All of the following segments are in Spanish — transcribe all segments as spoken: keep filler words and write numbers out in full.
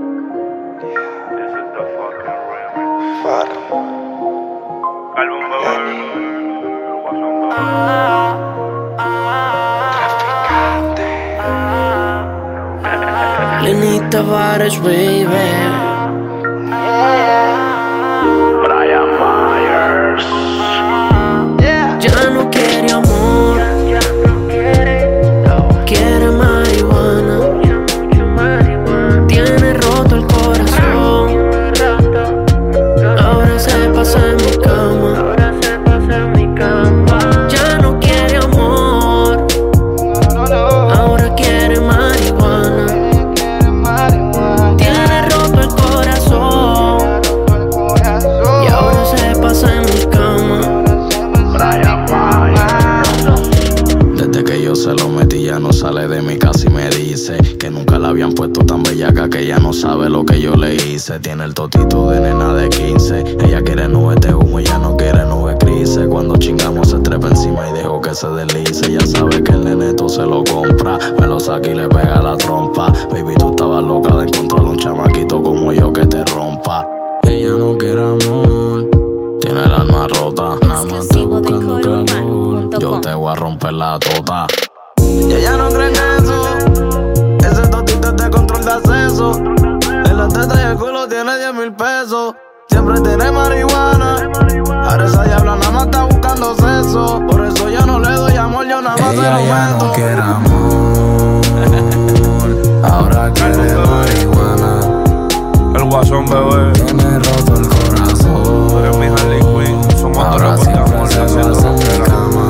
Lenny Tavares, baby. Brian Myers. Ya no quiere amor, quiere marihuana. Tiene roto el corazón, ahora se pasa en mi cama. Ya no quiere amor, ahora quiere marihuana. Tiene roto el corazón y ahora se pasa en mi cama. Desde que yo se lo metí ya no sale de mi casa y me dice que nunca la habían puesto tan bellaca, que ella no sabe lo que yo le hice. Tiene el totito de nena de quince. Ella quiere nubes de humo, ella no quiere nubes grises. Cuando chingamos se trepa encima y dejo que se deslice. Ya sabe que el neneto se lo compra, me lo saca y le pega la trompa. Baby, tú estabas loca de encontrar un chamaquito como yo que te rompa. Ella no quiere amor, tiene el alma rota, nada más está buscando calor. Yo te voy a romper la tota. Y ella no cree en eso, ese totito es de control de acceso. En la teta y el culo tiene diez mil pesos. Siempre tiene marihuana, ahora esa diabla nada más está buscando sexo. Por eso yo no le doy amor, yo nada más se lo meto. Ella ya no quiere amor, ahora quiere marihuana. El guasón, bebé. Tiene roto el corazón. Tú eres mi Harley Quinn. Somos ahora dos amor, se pasa en mi cama.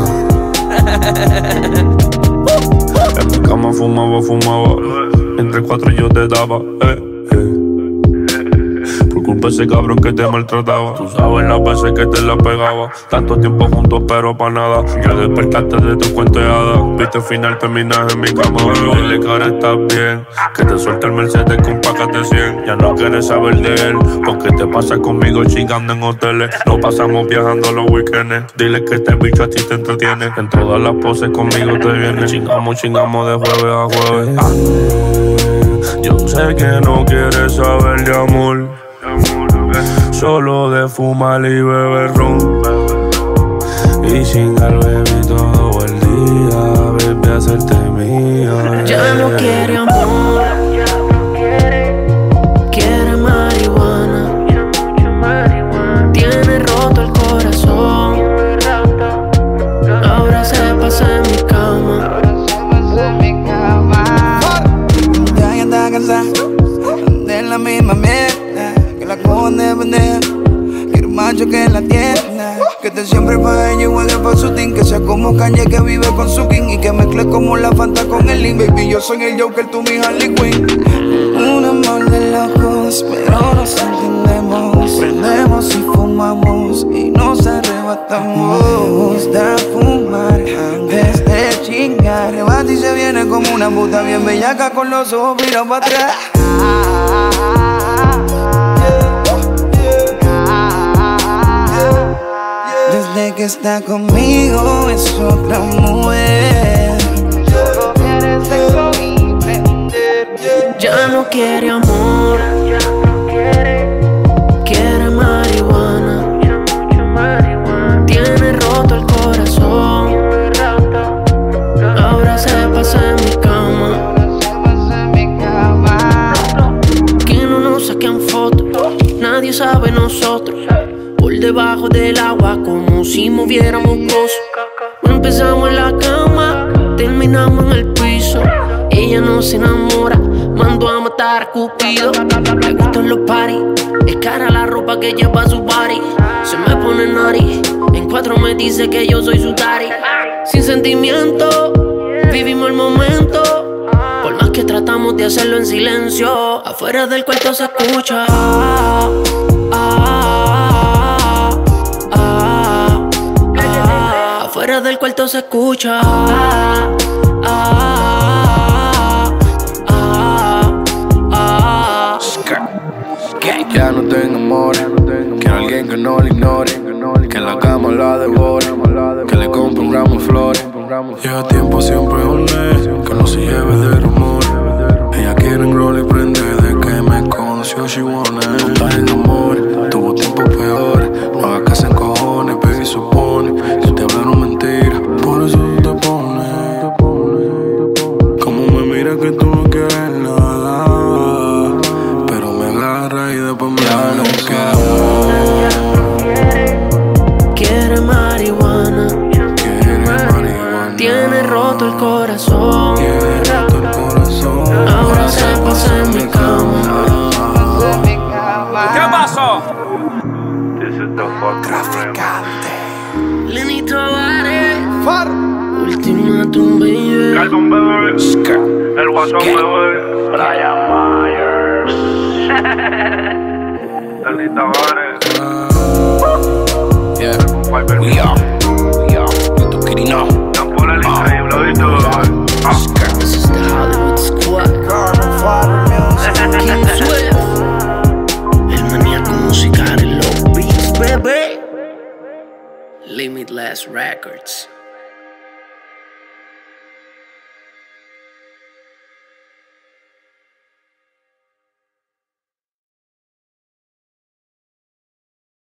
En mi cama fumaba, fumaba. Entre cuatro yo te daba, eh, eh. Por culpa de ese cabrón que te maltrataba. Tú sabes las veces que te la pegaba. Tanto tiempo juntos pero pa' nada. Ya despertaste de tu cuento de hadas. Viste el final, terminas en mi cama. Dile que ahora estás bien, que te suelta el Mercedes con pacas de cien. Ya no quieres saber de él, porque te pasa conmigo chingando en hoteles. Nos pasamos viajando los weekends. Dile que este bicho a ti te entretiene. En todas las poses conmigo te viene. Chingamos, chingamos de jueves a jueves. Ah. Yo sé que no quieres saber de amor, solo de fumar y beber ron. Y chingar, baby, todo el día, baby, hacerte mía. Ya no quiere amor, quiere marihuana. Tiene roto el corazón, ahora se pasa en mi cama. Ya anda cansada de la misma mierda, que la cojan de pendeja. Quiero un macho que la tienda, que te siempre pa' ella y juegue pa' su team. Que sea como Kanye que vive con su king, y que mezcle como la Fanta con el lean. Baby, yo soy el Joker, tú mi Harley Quinn. Un amor de locos, pero nos entendemos. Prendemos y fumamos y nos arrebatamos. Da fumar antes de chingar. Rebate y se viene como una puta bien bellaca, con los ojos virados para atrás. Desde que está conmigo es otra mujer. Solo quiere sexo y prender. Ya no quiere amor, quiere marihuana. Tiene roto el corazón, ahora se pasa en mi cama. Que no nos saquen fotos, nadie sabe nosotros. Por debajo del agua como si moviéramos cosas. Empezamos en la cama, terminamos en el piso. Ella no se enamora, mandó a matar a Cupido. Le gustan los parties, es cara la ropa que lleva su body. Se me pone nari, en cuatro me dice que yo soy su daddy. Sin sentimiento, vivimos el momento. Por más que tratamos de hacerlo en silencio, afuera del cuarto se escucha. Ah, ah, ah, ah, afuera del cuarto se escucha. Ah, ah, ah, ah. Ya no tengo amor, quiero alguien que no le ignore, que en la cama la devore, que le compre un ramo de flores. Lleva tiempo siempre un mes, que no se lleve de rumor. Ella quiere un rol y prende de que me con que tú no quieres nada, pero me agarra y después me ya no quiere. Quiere marihuana, Quiere marihuana. tiene roto el corazón, Tiene roto el corazón. ahora se pasa en mi cama. ¿Qué pasó? Traficante. Lenny Tavares, Ultimatum, baby. Calvin bebé, el guasón bebé, Brian Myers. Lenny Tavares, Yeah, Piper, we are, we are, you kitty now. Tampoco el increíble, ¿viste? Ah. This is the Hollywood Squad. Garden Fire Music. King Swift, el maníaco musical en los beats, bebé. Limitless Records.